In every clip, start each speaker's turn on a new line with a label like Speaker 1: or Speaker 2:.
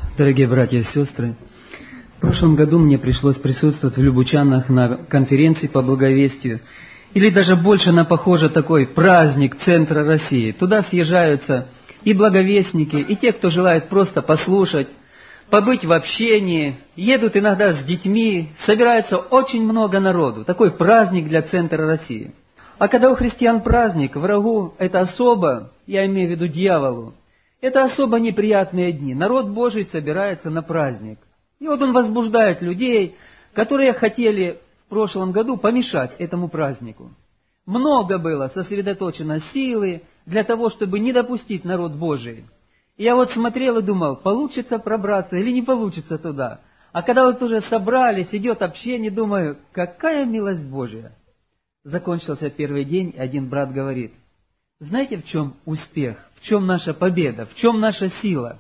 Speaker 1: Дорогие братья и сестры, в прошлом году мне пришлось присутствовать в Любучанах на конференции по благовестию, или даже больше на, похоже, такой праздник Центра России. Туда съезжаются и благовестники, и те, кто желает просто послушать, побыть в общении, едут иногда с детьми, собирается очень много народу. Такой праздник для Центра России. А когда у христиан праздник, врагу это особо, я имею в виду дьяволу, это особо неприятные дни. Народ Божий собирается на праздник. И вот он возбуждает людей, которые хотели в прошлом году помешать этому празднику. Много было сосредоточено силы для того, чтобы не допустить народ Божий. И я вот смотрел и думал, получится пробраться или не получится туда. А когда вот уже собрались, идет общение, думаю, какая милость Божия. Закончился первый день, и один брат говорит, знаете, в чем успех, в чем наша победа, в чем наша сила?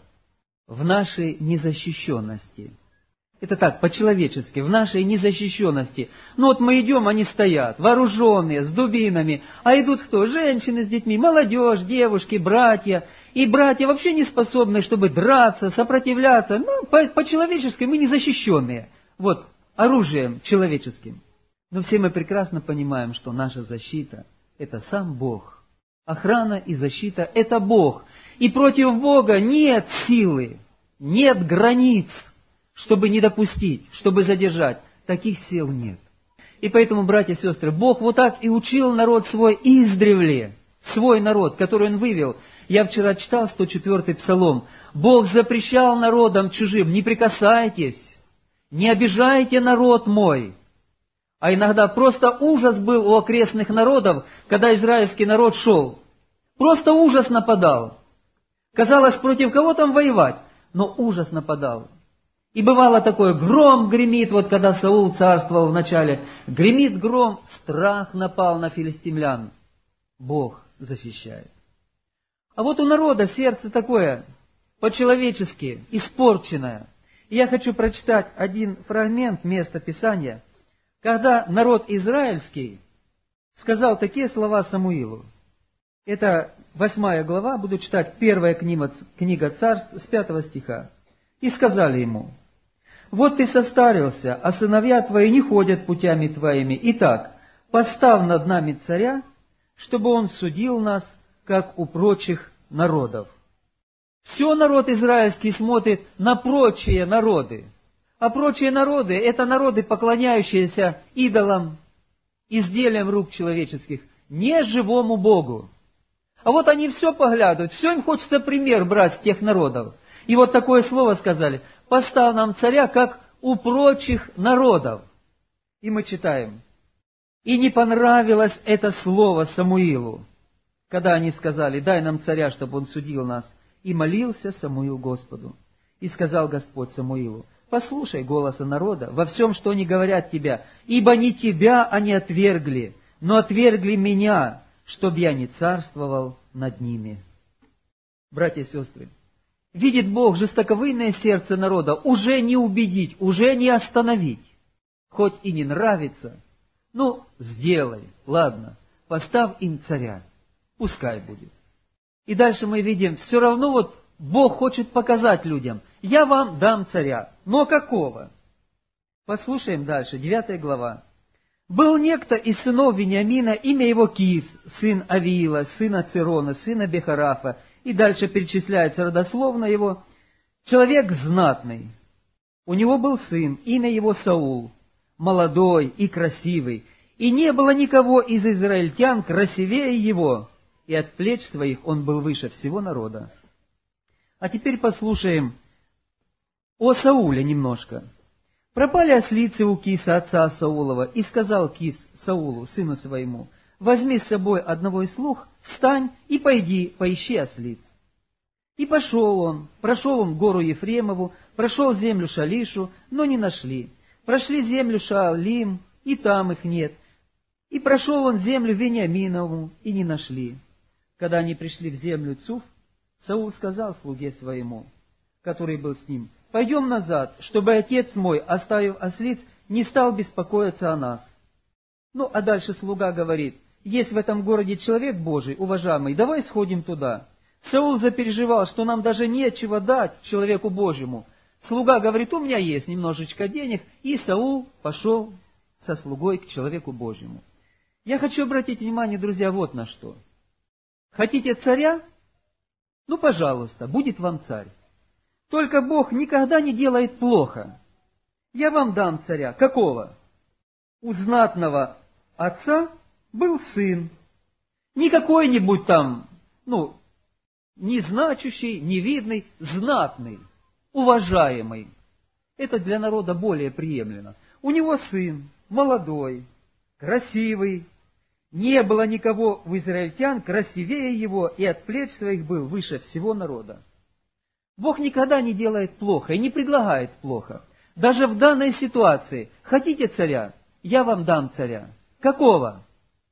Speaker 1: В нашей незащищенности. Это так, по-человечески, в нашей незащищенности. Ну вот мы идем, они стоят, вооруженные, с дубинами. А идут кто? Женщины с детьми, молодежь, девушки, братья. И братья вообще не способны, чтобы драться, сопротивляться. Ну, по-человечески мы незащищенные. Вот, оружием человеческим. Но все мы прекрасно понимаем, что наша защита – это сам Бог. Охрана и защита – это Бог. И против Бога нет силы, нет границ, чтобы не допустить, чтобы задержать. Таких сил нет. И поэтому, братья и сестры, Бог вот так и учил народ свой издревле, свой народ, который Он вывел. Я вчера читал 104-й Псалом. Бог запрещал народам чужим, не прикасайтесь, не обижайте народ мой. А иногда просто ужас был у окрестных народов, когда израильский народ шел. Просто ужас нападал. Казалось, против кого там воевать, но ужас нападал. И бывало такое, гром гремит, вот когда Саул царствовал в начале, гремит гром, страх напал на филистимлян. Бог защищает. А вот у народа сердце такое, по-человечески, испорченное. И я хочу прочитать один фрагмент места Писания, когда народ израильский сказал такие слова Самуилу. Это 8 глава, буду читать, 1 книга Царств с 5 стиха. «И сказали ему, вот ты состарился, а сыновья твои не ходят путями твоими. Итак, поставь над нами царя, чтобы он судил нас, как у прочих народов». Все народ израильский смотрит на прочие народы. А прочие народы – это народы, поклоняющиеся идолам, изделиям рук человеческих, не живому Богу. А вот они все поглядывают, все им хочется пример брать с тех народов. И вот такое слово сказали: «Поставь нам царя, как у прочих народов». И мы читаем. «И не понравилось это слово Самуилу, когда они сказали, дай нам царя, чтобы он судил нас. И молился Самуил Господу. И сказал Господь Самуилу, послушай голоса народа во всем, что они говорят тебя, ибо не тебя они отвергли, но отвергли меня, чтоб я не царствовал над ними». Братья и сестры, видит Бог жестоковыйное сердце народа, уже не убедить, уже не остановить. Хоть и не нравится, ну, сделай, ладно, поставь им царя, пускай будет. И дальше мы видим, все равно вот Бог хочет показать людям, я вам дам царя, но какого? Послушаем дальше, 9 глава. «Был некто из сынов Вениамина, имя его Кис, сын Авиила, сына Цирона, сына Бехарафа». И дальше перечисляется родословно его. Человек знатный. У него был сын, имя его Саул, молодой и красивый. И не было никого из израильтян красивее его. И от плеч своих он был выше всего народа. А теперь послушаем о Сауле немножко. «Пропали ослицы у Киса, отца Саулова, и сказал Кис Саулу, сыну своему, возьми с собой одного из слуг, встань и пойди, поищи ослиц. И пошел он, прошел он гору Ефремову, прошел землю Шалишу, но не нашли. Прошли землю Шаалим, и там их нет. И прошел он землю Вениаминову, и не нашли. Когда они пришли в землю Цуф, Саул сказал слуге своему, который был с ним, пойдем назад, чтобы отец мой, оставив ослиц, не стал беспокоиться о нас. Ну, а дальше слуга говорит, есть в этом городе человек Божий, уважаемый, давай сходим туда. Саул запереживал, что нам даже нечего дать человеку Божьему. Слуга говорит, у меня есть немножечко денег, и Саул пошел со слугой к человеку Божьему. Я хочу обратить внимание, друзья, вот на что. Хотите царя? Ну, пожалуйста, будет вам царь. Только Бог никогда не делает плохо. Я вам дам царя. Какого? У знатного отца был сын. Не какой-нибудь там, незначущий, невидный, знатный, уважаемый. Это для народа более приемлемо. У него сын, молодой, красивый. Не было никого в израильтян красивее его, и от плеч своих был выше всего народа. Бог никогда не делает плохо и не предлагает плохо. Даже в данной ситуации. Хотите царя? Я вам дам царя. Какого?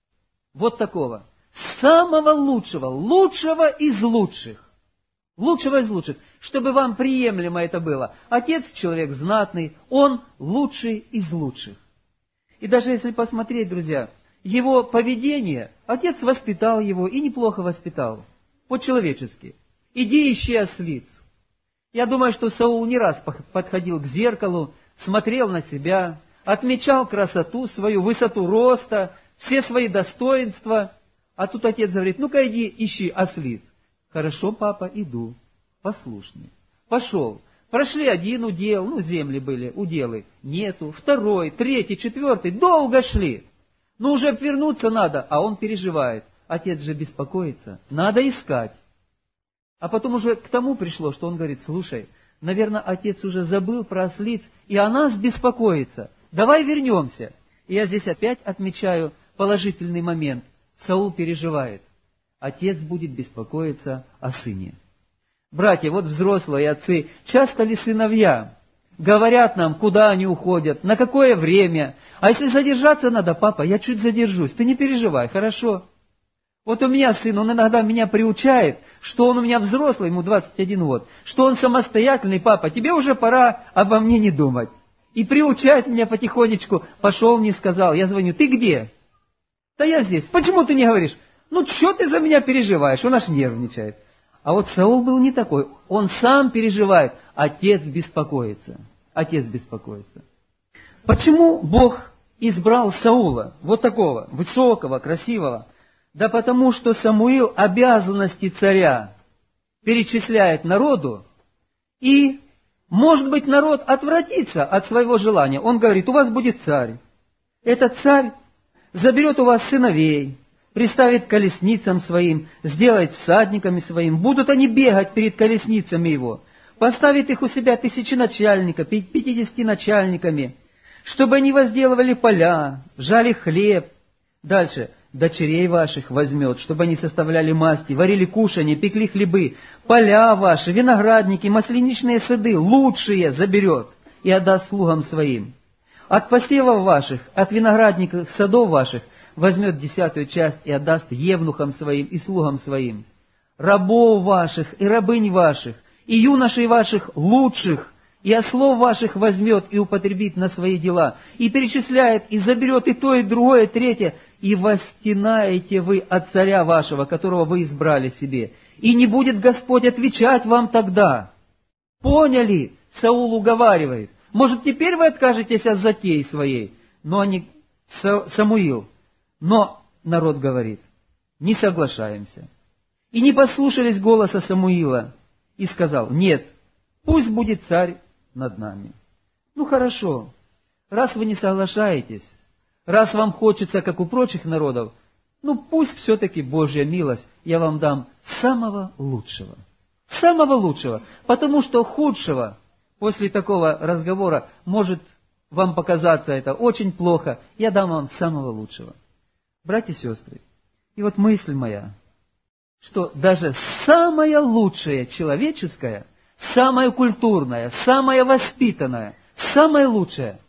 Speaker 1: Вот такого. Самого лучшего, лучшего из лучших. Лучшего из лучших. Чтобы вам приемлемо это было. Отец человек знатный, он лучший из лучших. И даже если посмотреть, друзья, его поведение, отец воспитал его и неплохо воспитал. По-человечески. Иди ищи ослиц. Я думаю, что Саул не раз подходил к зеркалу, смотрел на себя, отмечал красоту свою, высоту роста, все свои достоинства. А тут отец говорит, ну-ка иди ищи ослиц. Хорошо, папа, иду. Послушный. Пошел. Прошли один удел, земли были, уделы. Нету. Второй, третий, четвертый. Долго шли. Уже вернуться надо, а он переживает. Отец же беспокоится. Надо искать. А потом уже к тому пришло, что он говорит, слушай, наверное, отец уже забыл про ослиц, и о нас беспокоится. Давай вернемся. И я здесь опять отмечаю положительный момент. Саул переживает. Отец будет беспокоиться о сыне. Братья, вот взрослые отцы, часто ли сыновья говорят нам, куда они уходят, на какое время. А если задержаться надо, папа, я чуть задержусь, ты не переживай, хорошо? Вот у меня сын, он иногда меня приучает, что он у меня взрослый, ему 21 год, что он самостоятельный, папа, тебе уже пора обо мне не думать. И приучает меня потихонечку, пошел, не сказал, я звоню, ты где? Да я здесь, почему ты не говоришь? Что ты за меня переживаешь, он аж нервничает. А вот Саул был не такой, он сам переживает, отец беспокоится, отец беспокоится. Почему Бог избрал Саула, вот такого, высокого, красивого? Да потому что Самуил обязанности царя перечисляет народу, и, может быть, народ отвратится от своего желания. Он говорит, у вас будет царь. Этот царь заберет у вас сыновей, приставит к колесницам своим, сделает всадниками своим, будут они бегать перед колесницами его, поставит их у себя 1000 начальников, 50 начальниками, чтобы они возделывали поля, жали хлеб. Дальше. Дочерей ваших возьмет, чтобы они составляли масти, варили кушанье, пекли хлебы, поля ваши, виноградники, масляничные сады, лучшие заберет и отдаст слугам своим. От посевов ваших, от виноградников садов ваших возьмет 10-ю часть и отдаст евнухам своим и слугам своим. Рабов ваших и рабынь ваших, и юношей ваших лучших, и ослов ваших возьмет и употребит на свои дела, и перечисляет, и заберет и то, и другое, и третье, и восстенаете вы от царя вашего, которого вы избрали себе, и не будет Господь отвечать вам тогда. Поняли? Саул уговаривает. Может, теперь вы откажетесь от затеи своей? Но они, Самуил. Но народ говорит, не соглашаемся. И не послушались голоса Самуила, и сказал, нет, пусть будет царь над нами. Хорошо, раз вы не соглашаетесь, раз вам хочется, как у прочих народов, пусть все-таки Божья милость, я вам дам самого лучшего. Самого лучшего, потому что худшего после такого разговора может вам показаться это очень плохо, я дам вам самого лучшего. Братья и сестры, и вот мысль моя, что даже самое лучшее человеческое, самое культурное, самое воспитанное, самое лучшее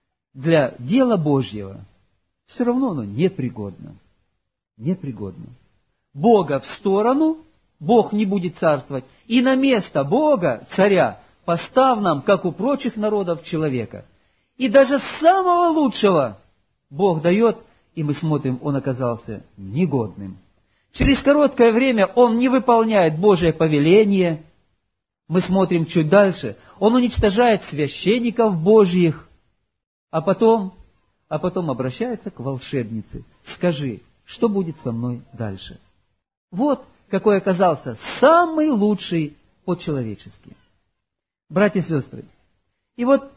Speaker 1: для дела Божьего, все равно оно непригодно. Непригодно. Бога в сторону, Бог не будет царствовать, и на место Бога, царя, поставь нам, как у прочих народов, человека. И даже самого лучшего Бог дает, и мы смотрим, он оказался негодным. Через короткое время он не выполняет Божие повеление, Мы смотрим чуть дальше. Он уничтожает священников Божьих, а потом обращается к волшебнице. Скажи, что будет со мной дальше? Вот какой оказался самый лучший по-человечески. Братья и сестры, и вот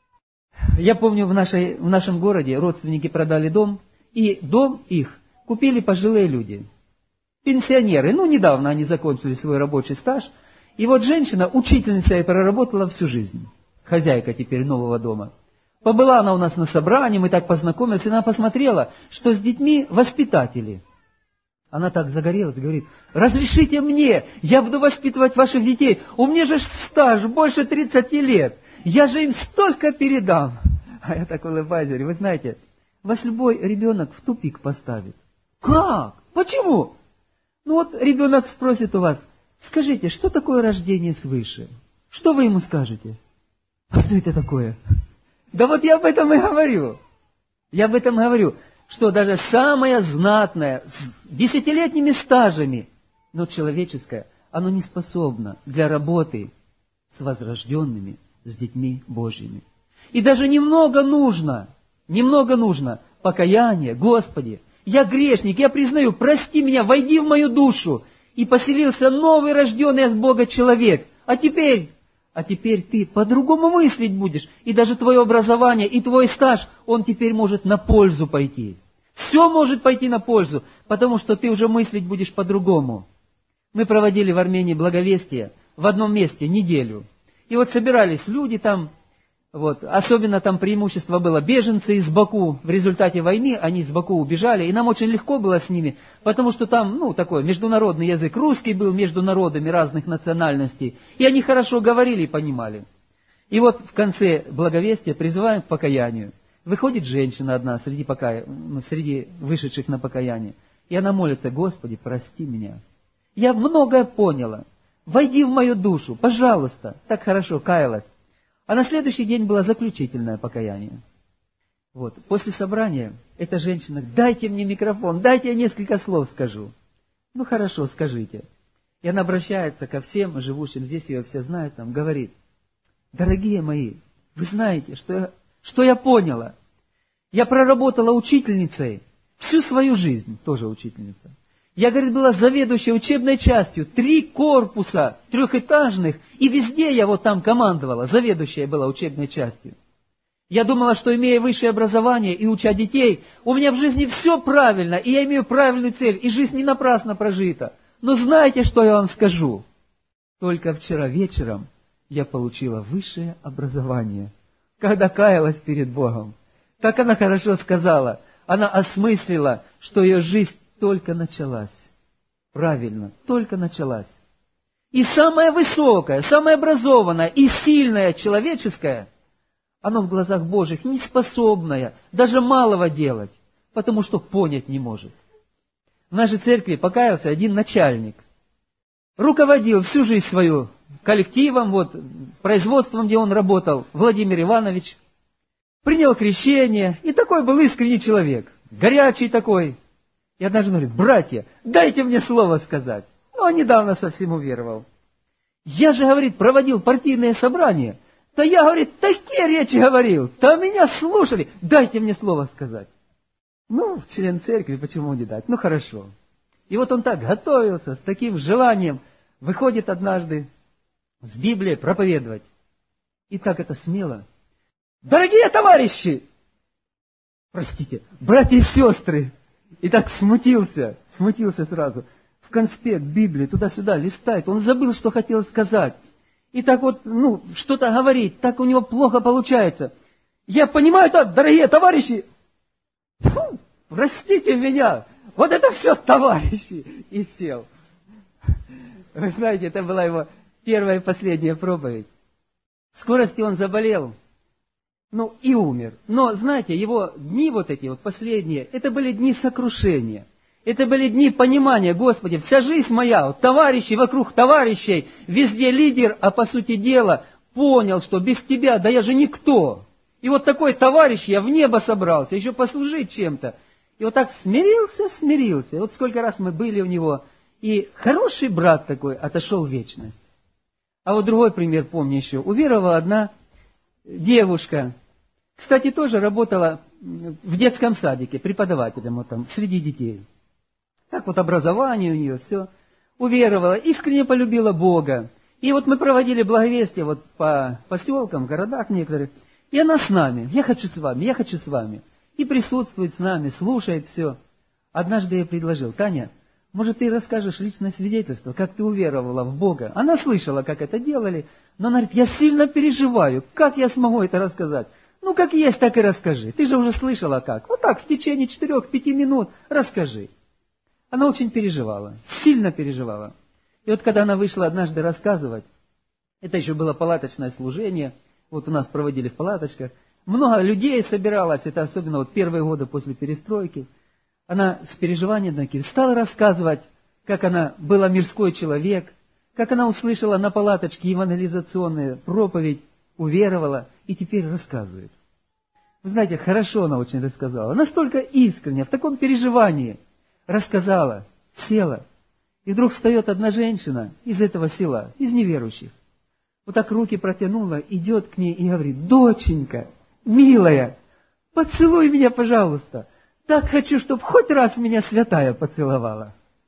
Speaker 1: я помню, в нашем городе родственники продали дом, и дом их купили пожилые люди, пенсионеры. Недавно они закончили свой рабочий стаж. И вот женщина, учительница, и проработала всю жизнь. Хозяйка теперь нового дома. Побыла она у нас на собрании, мы так познакомились, и она посмотрела, что с детьми воспитатели. Она так загорелась, говорит: разрешите мне, я буду воспитывать ваших детей. У меня же стаж больше 30 лет. Я же им столько передам. А я так улыбаюсь, говорю: вы знаете, вас любой ребенок в тупик поставит. Как? Почему? Вот ребенок спросит у вас: скажите, что такое рождение свыше? Что вы ему скажете? А что это такое? Да вот я об этом и говорю. Я об этом говорю, что даже самое знатное, с 10-летними стажами, но человеческое, оно не способно для работы с возрожденными, с детьми Божьими. И даже немного нужно покаяние. Господи, я грешник, я признаю, прости меня, войди в мою душу. И поселился новый, рожденный от Бога человек. А теперь ты по-другому мыслить будешь. И даже твое образование, и твой стаж, он теперь может на пользу пойти. Все может пойти на пользу, потому что ты уже мыслить будешь по-другому. Мы проводили в Армении благовестие в одном месте неделю. И вот собирались люди там, особенно там преимущество было беженцы из Баку. В результате войны они из Баку убежали, и нам очень легко было с ними, потому что там, такой международный язык, русский был между народами разных национальностей, и они хорошо говорили и понимали. И вот в конце благовестия призываем к покаянию. Выходит женщина одна среди вышедших на покаяние, и она молится: Господи, прости меня. Я многое поняла. Войди в мою душу, пожалуйста. Так хорошо каялась. А на следующий день было заключительное покаяние. После собрания эта женщина: дайте мне микрофон, дайте я несколько слов скажу. Хорошо, скажите. И она обращается ко всем живущим здесь, ее все знают, говорит: дорогие мои, вы знаете, что я поняла? Я проработала учительницей всю свою жизнь, тоже учительница. Я, говорит, была заведующей учебной частью, 3 корпуса трехэтажных, и везде я там командовала, заведующая была учебной частью. Я думала, что, имея высшее образование и уча детей, у меня в жизни все правильно, и я имею правильную цель, и жизнь не напрасно прожита. Но знаете, что я вам скажу? Только вчера вечером я получила высшее образование, когда каялась перед Богом. Как она хорошо сказала, она осмыслила, что ее жизнь только началась. Правильно, только началась. И самое высокое, самое образованное и сильное человеческое, оно в глазах Божьих не способное даже малого делать, потому что понять не может. В нашей церкви покаялся один начальник. Руководил всю жизнь свою коллективом, производством, где он работал, Владимир Иванович. Принял крещение, и такой был искренний человек, горячий такой. И однажды говорит: братья, дайте мне слово сказать. Он недавно совсем уверовал. Я же, говорит, проводил партийные собрания. Да я, говорит, такие речи говорил. Да меня слушали. Дайте мне слово сказать. Член церкви, почему не дать? Хорошо. И он так готовился, с таким желанием. Выходит однажды с Библией проповедовать. И так это смело. Дорогие товарищи! Простите, братья и сестры! И так смутился сразу. В конспект Библии туда-сюда листает. Он забыл, что хотел сказать. И так что-то говорить. Так у него плохо получается. Я понимаю так, дорогие товарищи. Простите меня. Это все товарищи. И сел. Вы знаете, это была его первая и последняя проповедь. В скорости он заболел. И умер. Но, знаете, его дни эти последние, это были дни сокрушения. Это были дни понимания: Господи, вся жизнь моя, товарищи вокруг товарищей, везде лидер, а по сути дела понял, что без тебя, да я же никто. И такой товарищ, я в небо собрался, еще послужить чем-то. И так смирился. Сколько раз мы были у него, и хороший брат такой отошел в вечность. А вот другой пример помню еще. Уверовала одна девушка, кстати, тоже работала в детском садике, преподавателем вот там, среди детей. Так вот образование у нее, все. Уверовала, искренне полюбила Бога. И вот мы проводили благовестие вот по поселкам, городах некоторых. И она с нами. Я хочу с вами, я хочу с вами. И присутствует с нами, слушает все. Однажды я предложил: Таня, может, ты расскажешь личное свидетельство, как ты уверовала в Бога? Она слышала, как это делали, но она говорит: я сильно переживаю, как я смогу это рассказать? Ну, как есть, так и расскажи. Ты же уже слышала как. Вот так, в течение 4-5 минут расскажи. Она очень переживала, сильно переживала. И вот когда она вышла однажды рассказывать, это еще было палаточное служение, вот у нас проводили в палаточках, много людей собиралось, это особенно вот первые годы после перестройки. Она с переживанием таким стала рассказывать, как она была мирской человек, как она услышала на палаточке евангелизационную проповедь, уверовала и теперь рассказывает. Вы знаете, хорошо она очень рассказала, настолько искренне, в таком переживании рассказала, села. И вдруг встает одна женщина из этого села, из неверующих. Вот так руки протянула, идет к ней и говорит: доченька, милая, поцелуй меня, пожалуйста. Так хочу, чтобы хоть раз меня святая поцеловала.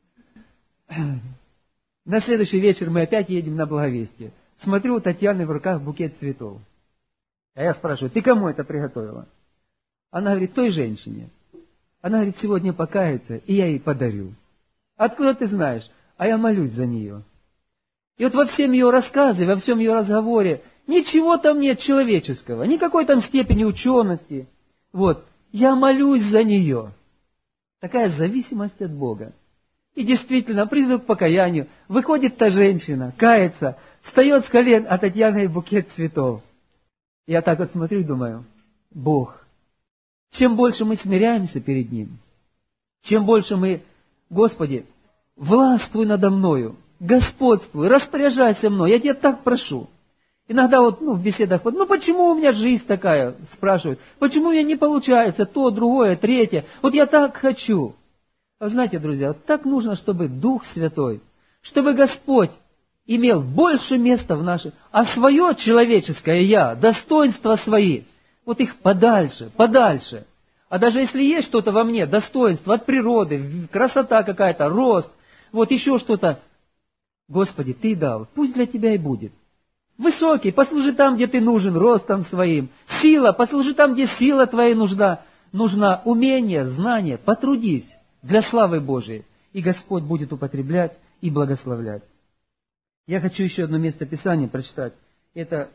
Speaker 1: На следующий вечер мы опять едем на благовестие. Смотрю, у Татьяны в руках букет цветов. А я спрашиваю: ты кому это приготовила? Она говорит: той женщине. Она говорит: сегодня покается, и я ей подарю. Откуда ты знаешь? А я молюсь за нее. И вот во всем ее рассказе, во всем ее разговоре ничего там нет человеческого, никакой там степени учености. Вот, я молюсь за нее. Такая зависимость от Бога. И действительно, призыв к покаянию. Выходит та женщина, кается, встает с колен, а Татьяна букет цветов. Я так вот смотрю и думаю: Бог. Чем больше мы смиряемся перед Ним, чем больше мы: Господи, властвуй надо мною, господствуй, распоряжайся мной, я Тебя так прошу. Иногда вот в беседах, почему у меня жизнь такая, спрашивают, почему у меня не получается то, другое, третье, вот я так хочу. А знаете, друзья, вот так нужно, чтобы Дух Святой, чтобы Господь имел больше места в нашей, а свое человеческое я, достоинства свои, вот их подальше, подальше. А даже если есть что-то во мне, достоинство от природы, красота какая-то, рост, вот еще что-то, Господи, Ты дал, пусть для Тебя и будет. Высокий, послужи там, где Ты нужен, ростом своим. Сила, послужи там, где сила Твоя нужна. Нужна умение, знание, потрудись для славы Божией. И Господь будет употреблять и благословлять. Я хочу еще одно место Писания прочитать. Это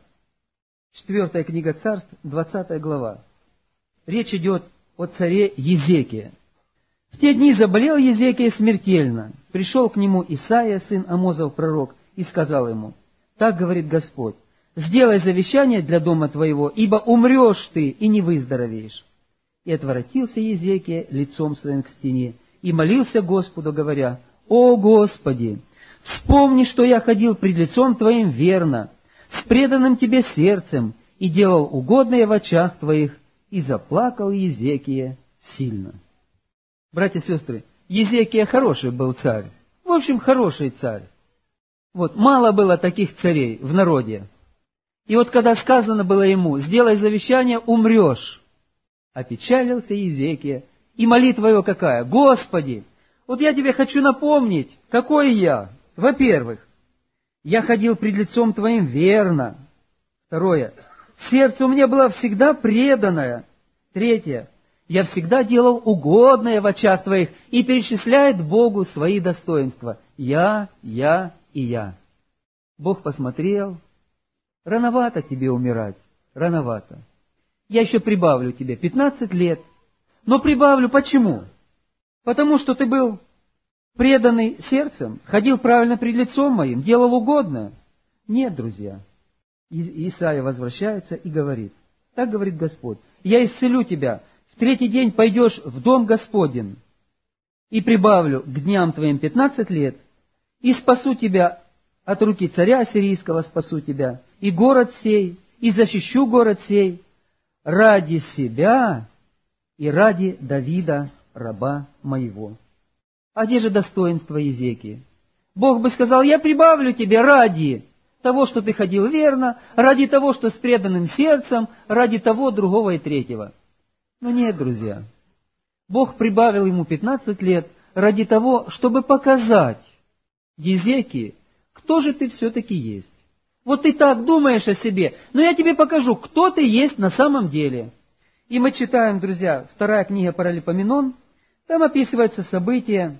Speaker 1: 4 книга Царств, 20 глава. Речь идет о царе Езекии. В те дни заболел Езекия смертельно. Пришел к нему Исаия, сын Амозов, пророк, и сказал ему: так говорит Господь: сделай завещание для дома твоего, ибо умрешь ты и не выздоровеешь. И отворотился Езекия лицом своим к стене и молился Господу, говоря: о Господи, вспомни, что я ходил пред лицом Твоим верно, с преданным Тебе сердцем, и делал угодное в очах Твоих, и заплакал Езекия сильно. Братья и сестры, Езекия хороший был царь. В общем, хороший царь. Вот, мало было таких царей в народе. И вот когда сказано было ему: сделай завещание, умрешь, опечалился Езекия. И молитва его какая? Господи, вот я Тебе хочу напомнить, какой я. Во-первых, я ходил пред лицом Твоим верно. Второе, сердце у меня было всегда преданное. Третье, я всегда делал угодное в очах Твоих, и перечисляет Богу свои достоинства. Я и я. Бог посмотрел: рановато тебе умирать, рановато. Я еще прибавлю тебе 15 лет. Но прибавлю почему? Потому что ты был преданный сердцем, ходил правильно пред лицом моим, делал угодное. Нет, друзья. Исаия возвращается и говорит: так говорит Господь: я исцелю тебя, в 3-й день пойдешь в дом Господень, и прибавлю к дням твоим 15 лет, и спасу тебя от руки царя ассирийского, спасу тебя, и город сей, и защищу город сей ради себя и ради Давида, раба моего. А где же достоинство Езекии? Бог бы сказал: я прибавлю тебе ради. того, что ты ходил верно, ради того, что с преданным сердцем, ради того, другого и третьего. Но нет, друзья. Бог прибавил ему 15 лет ради того, чтобы показать Езекии, кто же ты все-таки есть. Вот ты так думаешь о себе, но я тебе покажу, кто ты есть на самом деле. И мы читаем, друзья, 2 книга Паралипоменон, там описывается событие,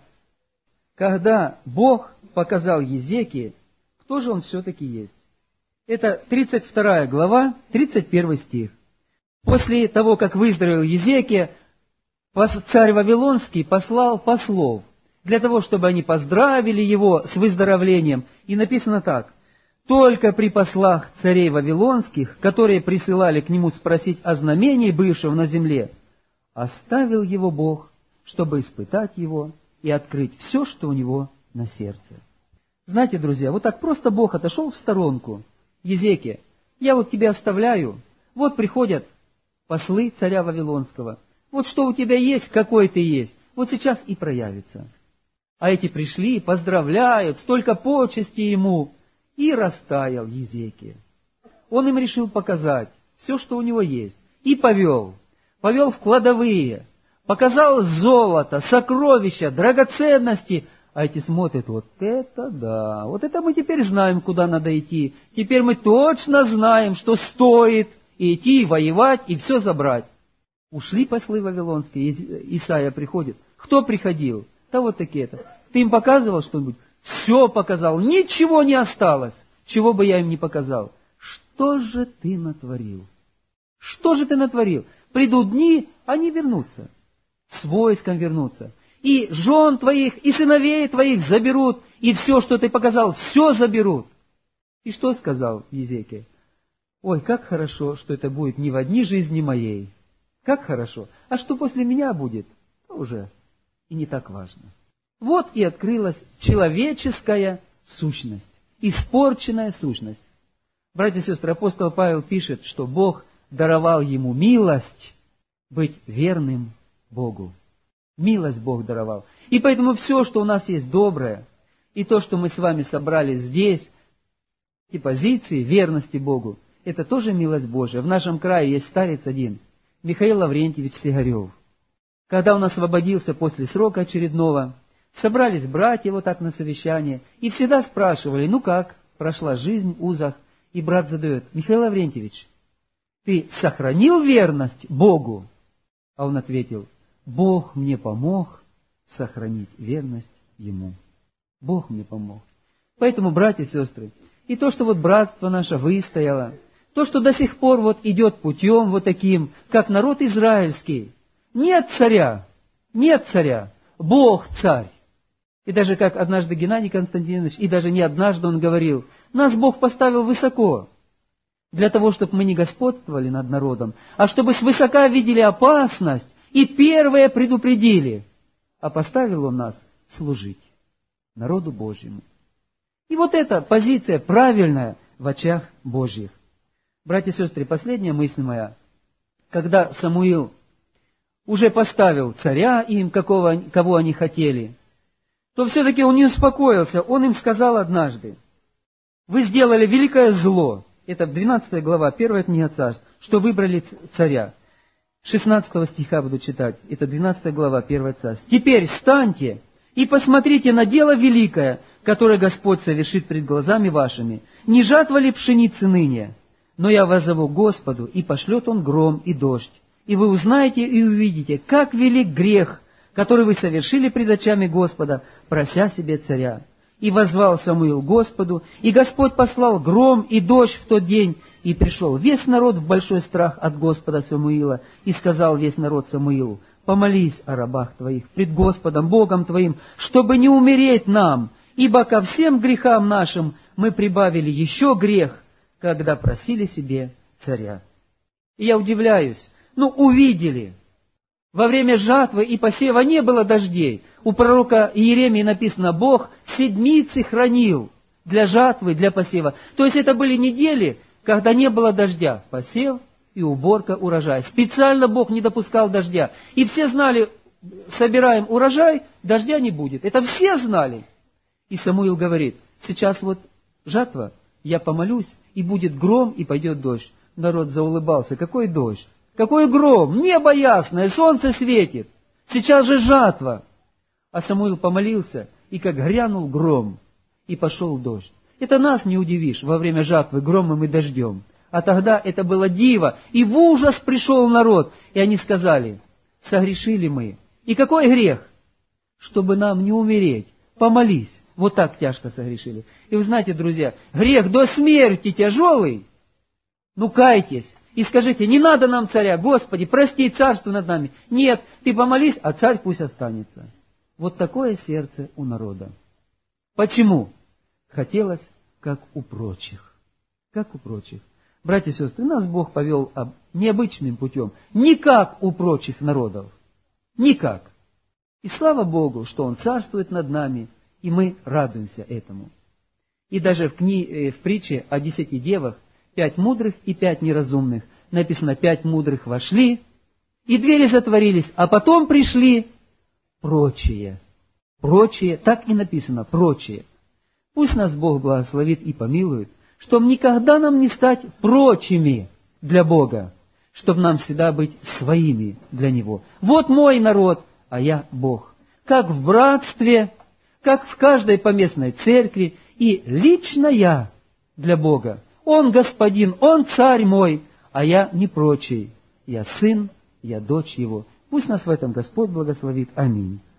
Speaker 1: когда Бог показал Езекии, кто же он все-таки есть. Это 32 глава, 31 стих. После того, как выздоровел Езекия, царь Вавилонский послал послов, для того, чтобы они поздравили его с выздоровлением. И написано так: «Только при послах царей Вавилонских, которые присылали к нему спросить о знамении бывшего на земле, оставил его Бог, чтобы испытать его и открыть все, что у него на сердце». Знаете, друзья, вот так просто Бог отошел в сторонку. Езекия, я вот тебя оставляю, вот приходят послы царя Вавилонского, вот что у тебя есть, какой ты есть, вот сейчас и проявится. А эти пришли, поздравляют, столько почести ему, и растаял Езекия. Он им решил показать все, что у него есть, и повел в кладовые, показал золото, сокровища, драгоценности. А эти смотрят, вот это да, вот это мы теперь знаем, куда надо идти. Теперь мы точно знаем, что стоит идти, воевать и все забрать. Ушли послы вавилонские, Исаия приходит. Кто приходил? Да вот такие-то. Ты им показывал что-нибудь? Все показал, ничего не осталось, чего бы я им не показал. Что же ты натворил? Что же ты натворил? Придут дни, они вернутся. С войском вернутся. И жен твоих, и сыновей твоих заберут, и все, что ты показал, все заберут. И что сказал Езекия? Ой, как хорошо, что это будет не в одни жизни моей. Как хорошо. А что после меня будет, то уже и не так важно. Вот и открылась человеческая сущность, испорченная сущность. Братья и сестры, апостол Павел пишет, что Бог даровал ему милость быть верным Богу. Милость Бог даровал. И поэтому все, что у нас есть доброе, и то, что мы с вами собрали здесь, и позиции верности Богу, это тоже милость Божия. В нашем крае есть старец один, Михаил Лаврентьевич Сигарев. Когда он освободился после срока очередного, собрались братья вот так на совещание, и всегда спрашивали, ну как, прошла жизнь в узах, и брат задает, Михаил Лаврентьевич, ты сохранил верность Богу? А он ответил, Бог мне помог сохранить верность Ему. Бог мне помог. Поэтому, братья и сестры, и то, что вот братство наше выстояло, то, что до сих пор вот идет путем вот таким, как народ израильский, нет царя, Бог царь. И даже как однажды Геннадий Константинович, и даже не однажды он говорил, нас Бог поставил высоко, для того, чтобы мы не господствовали над народом, а чтобы свысока видели опасность, и первые предупредили, а поставил Он нас служить народу Божьему. И вот эта позиция правильная в очах Божьих. Братья и сестры, последняя мысль моя. Когда Самуил уже поставил царя им, кого они хотели, то все-таки он не успокоился. Он им сказал однажды, вы сделали великое зло. Это 12 глава, 1 книга Царств, что выбрали царя. 16 стиха буду читать. Это 12 глава, 1 Царств. Теперь встаньте и посмотрите на дело великое, которое Господь совершит пред глазами вашими. Не жатва ли пшеницы ныне? Но я воззову Господу, и пошлет Он гром и дождь. И вы узнаете и увидите, как велик грех, который вы совершили пред очами Господа, прося себе царя. И воззвал Самуил Господу, и Господь послал гром и дождь в тот день, и пришел весь народ в большой страх от Господа Самуила, и сказал весь народ Самуилу, помолись о рабах твоих пред Господом Богом твоим, чтобы не умереть нам, ибо ко всем грехам нашим мы прибавили еще грех, когда просили себе царя. И я удивляюсь, увидели. Во время жатвы и посева не было дождей. У пророка Иеремии написано, Бог седмицы хранил для жатвы, для посева. То есть это были недели, когда не было дождя. Посев и уборка урожая. Специально Бог не допускал дождя. И все знали, собираем урожай, дождя не будет. Это все знали. И Самуил говорит, сейчас вот жатва, я помолюсь, и будет гром, и пойдет дождь. Народ заулыбался. Какой дождь? Какой гром? Небо ясное, солнце светит. Сейчас же жатва. А Самуил помолился, и как грянул гром, и пошел дождь. Это нас не удивишь во время жатвы громом и дождем. А тогда это было диво, и в ужас пришел народ. И они сказали, согрешили мы. И какой грех? Чтобы нам не умереть. Помолись. Вот так тяжко согрешили. И вы знаете, друзья, грех до смерти тяжелый. Ну, кайтесь. И скажите, не надо нам царя, Господи, прости царство над нами. Нет, ты помолись, а царь пусть останется. Вот такое сердце у народа. Почему? Хотелось, как у прочих. Как у прочих. Братья и сестры, нас Бог повел необычным путем. Не как у прочих народов. Никак. И слава Богу, что Он царствует над нами, и мы радуемся этому. И даже в притче о 10 девах 5 мудрых и 5 неразумных написано, 5 мудрых вошли, и двери затворились, а потом пришли прочие. Прочие, так и написано, прочие. Пусть нас Бог благословит и помилует, чтобы никогда нам не стать прочими для Бога, чтобы нам всегда быть своими для Него. Вот мой народ, а я Бог. Как в братстве, как в каждой поместной церкви, и лично я для Бога. Он господин, Он царь мой, а я не прочий. Я сын, я дочь Его. Пусть нас в этом Господь благословит. Аминь.